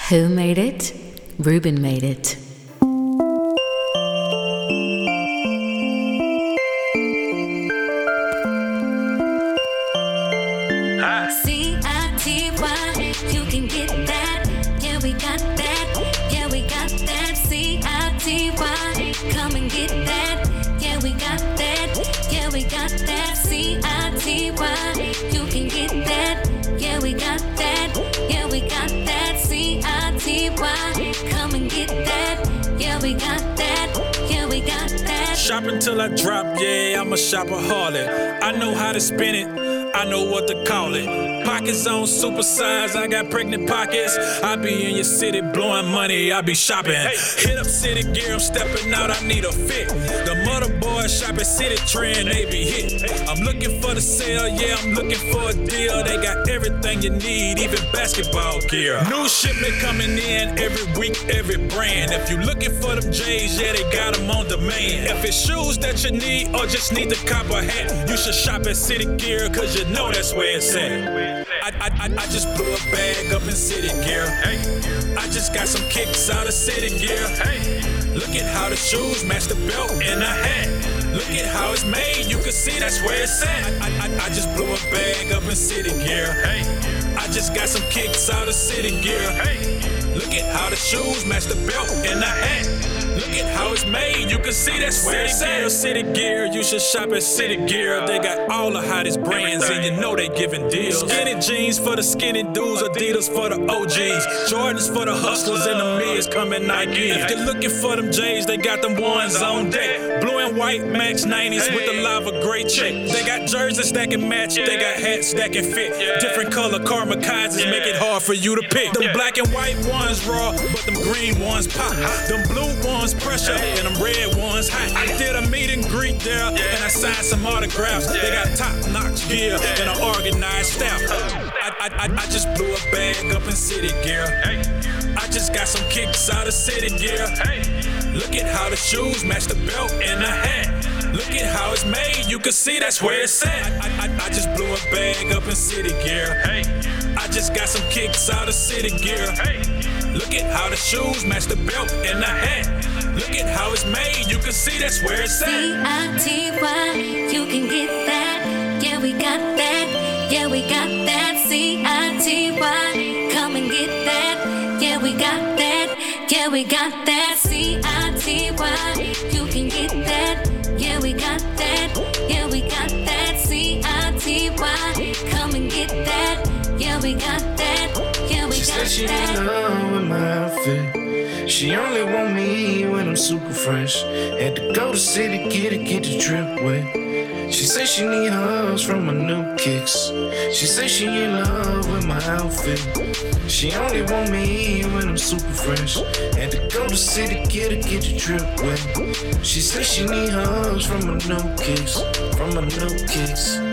Who made it? Ruben made it. C-I-T-Y, you can get that. Yeah, we got that. Yeah, we got that. C-I-T-Y, come and get that. Yeah, we got that. Yeah, we got that. C-I-T-Y, you can get that. Yeah, we got that. Yeah, we got that. C-I-T-Y, come and get that. Yeah, we got that. Yeah, we got that. Shopping till I drop, yeah, I'm a shopaholic. I know how to spin it. I know what to call it. Pockets on supersize, I got pregnant pockets. I be in your city blowing money, I be shopping. Hit up City Gear, I'm stepping out, I need a fit. The mother boys shop at City Trend, they be hit. I'm looking for the sale, yeah, I'm looking for a deal. They got everything you need, even basketball gear. New shipment coming in every week, every brand. If you looking for them J's, yeah, they got them on demand. If it's shoes that you need or just need to cop a hat, you should shop at City Gear, cause you know that's where it's at. I just blew a bag up in City Gear. Hey, I just got some kicks out of City Gear. Hey, look at how the shoes match the belt and the hat. Look at how it's made, you can see that's where it's at. I just blew a bag up in City Gear. Hey, I just got some kicks out of City Gear. Hey, look at how the shoes match the belt and the hat. Look at how it's made, you can see that's where it's at. City Gear, you should shop at City Gear. They got all the hottest brands and you know they giving deals. Skinny jeans for the skinny dudes, Adidas for the OGs, Jordans for the hustlers and the mids coming Nike. If you're looking for them J's, they got them ones on deck. Blue and white Max 90s with the lava gray check. They got jerseys that can match, they got hats that can fit. Different color kamikazes make it hard for you to pick. Them black and white ones raw, but them green ones pop. Them blue ones pressure, and them red ones hot. I did a meet and greet there, and I signed some autographs. They got top-notch gear and an organized staff. I just blew a bag up in City Gear. I just got some kicks out of City Gear. Look at how the shoes match the belt and the hat. Look at how it's made, you can see that's where it's at. I just blew a bag up in City Gear. I just got some kicks out of City Gear. Look at how the shoes match the belt and the hat. Look at how it's made, you can see that's where it's at. C-I-T-Y, you can get that. Yeah, we got that. Yeah, we got that. C-I-T-Y, come and get that. Yeah, we got that. Yeah, we got that. C-I-T-Y, you can get that. Yeah, we got that. Yeah, we got that. C-I-T-Y, come and get that. Yeah, we got that. Yeah, we got that. She said she in love with my outfit. She only want me when I'm super fresh. Had to go to City Gear to get the drip wet. She say she need hugs from my new kicks. She say she in love with my outfit. She only want me when I'm super fresh. Had to go to City Gear to get the drip wet. She say she need hugs from my new kicks. From my new kicks.